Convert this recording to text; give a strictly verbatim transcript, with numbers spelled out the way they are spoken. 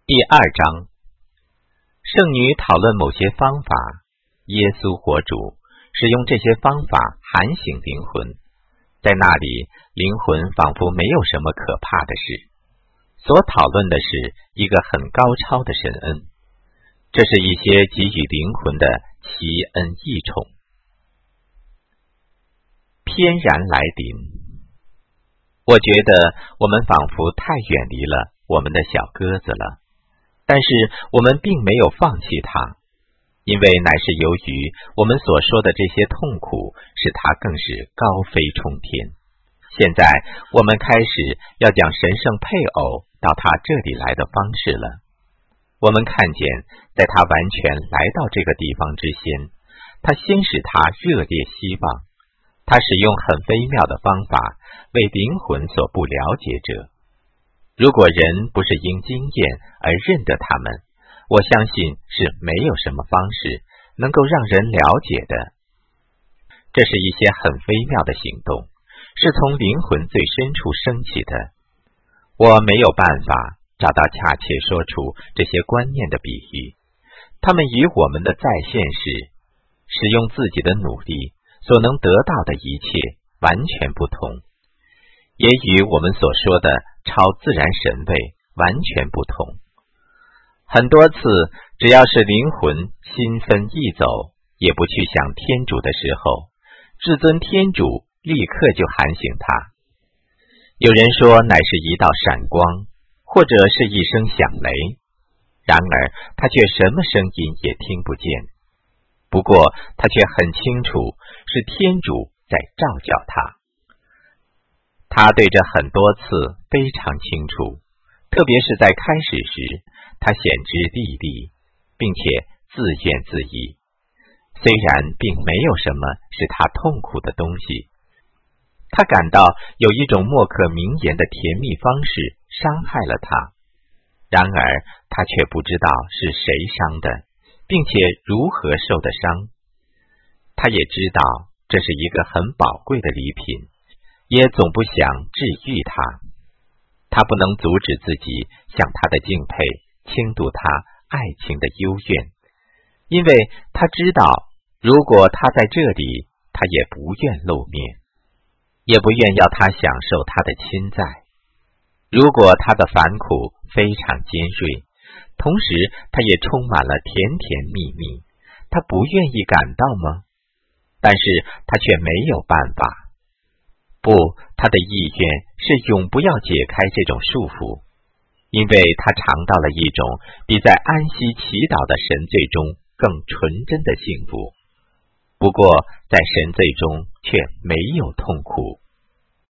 第二章，圣女讨论某些方法，耶稣活主使用这些方法喊醒灵魂，在那里灵魂仿佛没有什么可怕的事。所讨论的是一个很高超的神恩，这是一些给予灵魂的奇恩异宠。翩然来临，我觉得我们仿佛太远离了我们的小鸽子了。但是我们并没有放弃它，因为乃是由于我们所说的这些痛苦，使它更是高飞冲天。现在我们开始要讲神圣配偶到他这里来的方式了。我们看见，在他完全来到这个地方之先，他先使他热烈希望，他使用很微妙的方法为灵魂所不了解者。如果人不是因经验而认得他们，我相信是没有什么方式能够让人了解的。这是一些很微妙的行动，是从灵魂最深处升起的。我没有办法找到恰切说出这些观念的比喻，他们与我们的在现时使用自己的努力所能得到的一切完全不同，也与我们所说的超自然神位完全不同。很多次，只要是灵魂心分意走，也不去想天主的时候，至尊天主立刻就喊醒他。有人说乃是一道闪光，或者是一声响雷，然而他却什么声音也听不见。不过他却很清楚是天主在照教他。他对这很多次非常清楚，特别是在开始时，他显知历历，并且自怨自艾。虽然并没有什么使他痛苦的东西，他感到有一种莫可名言的甜蜜方式伤害了他，然而他却不知道是谁伤的，并且如何受的伤。他也知道这是一个很宝贵的礼品，也总不想治愈他。他不能阻止自己向他的敬佩倾吐他爱情的幽怨，因为他知道如果他在这里，他也不愿露面，也不愿要他享受他的亲在。如果他的烦苦非常尖锐，同时他也充满了甜甜蜜蜜，他不愿意感到吗？但是他却没有办法。不，他的意愿是永不要解开这种束缚，因为他尝到了一种比在安息祈祷的神罪中更纯真的幸福。不过在神罪中却没有痛苦。